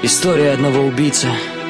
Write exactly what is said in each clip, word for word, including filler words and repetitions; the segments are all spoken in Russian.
История одного убийцы.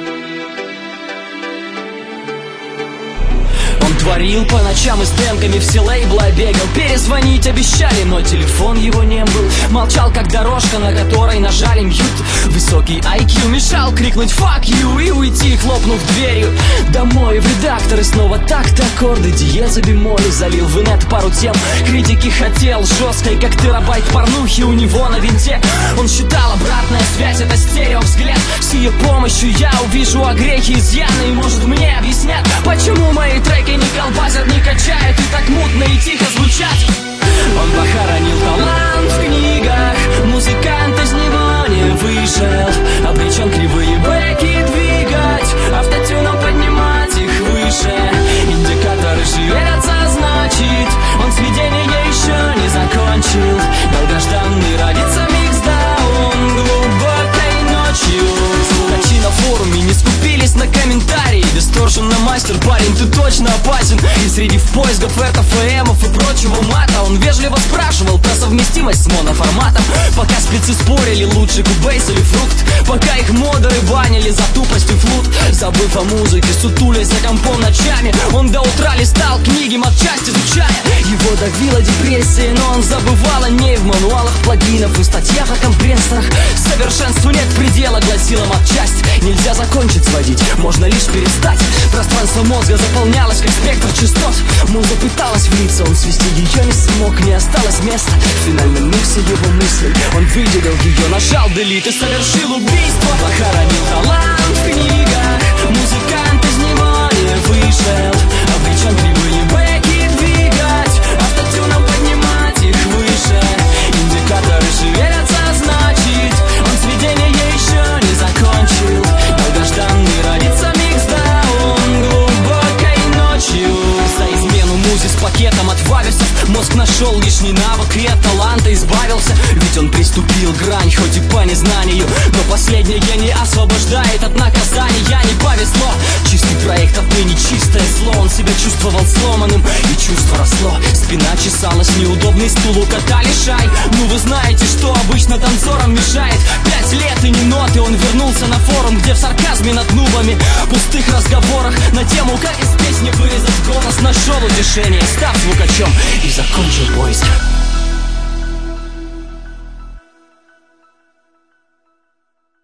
Он творил по ночам и с демками все лейбла бегал. Перезвонить обещали, но телефон его не был. Молчал, как дорожка, на которой нажали мьют. Высокий ай кью мешал крикнуть fuck you и уйти, хлопнув дверью. Домой в редактор и снова такт, аккорды, диезы, бемоли. Залил в инет пару тем, критики хотел жесткой, как терабайт порнухи у него на винте. Он считал, обратная связь — это стереовзгляд. С ее помощью я увижу огрехи, изъяны, и может мне объяснят, почему мои треки не колбасят, не качают и так мутно и тихо звучат. Он похоронил талант в книгах, музыкант из него не вышел. Обречен кривые бэки двигать, автотюном поднимать их выше. Индикаторы шевелятся, значит, он сведение еще не закончил. Долгожданный родится миксдаун глубокой ночью. Слухачи на форуме не скупились на комментарии. Дисторшн на мастер, парень, ты точно опасен. И среди поисков эр тэ эф эмов и прочего мата он вежливо спрашивал про совместимость с моноформатом. Пока спецы спорили, лучше кубейс или фрукт. Пока их модеры банили за тупость и флут. Забыв о музыке, сутулясь за компом ночами, он до утра листал книги, матчасть изучая. Его давила депрессия, но он забывал о ней в мануалах плагинов и статьях о компрессорах. Совершенству нет предела, гласила матчасть. Нельзя закончить сводить, можно лишь перестать. Пространство мозга заполнялось, как спектр частот. Муза пыталась влиться, он свести ее не смог. Не осталось места в финальном миксе его мыслей. Он выделил ее, нажал delete и совершил убийство. Похоронил талант в книгах, музыкант из него не вышел. Обречен кривые бэки двигать, автотюном поднимать их выше. Индикаторы шевелятся, значит, он сведение еще не закончил. Долгожданный родится миксдаун глубокой ночью. За измену музе с пакетом от вависов мозг нашел лишний навык и от таланта избавился. Ведь он приступил грань, хоть и по незнанию, но последнее не освобождает от наказания. Не повезло, чистый проект отныне чистое зло. Он себя чувствовал сломанным, и чувство росло. Спина чесалась, неудобный стул укатали шай. Ну вы знаете, что обычно танцорам мешает. Пять лет и не ноты, он вернулся на форум, где в сарказме над нубами, пустых разговорах на тему, как из песни вырезать голос, нашел утешение, став звукачом и закончил поиск.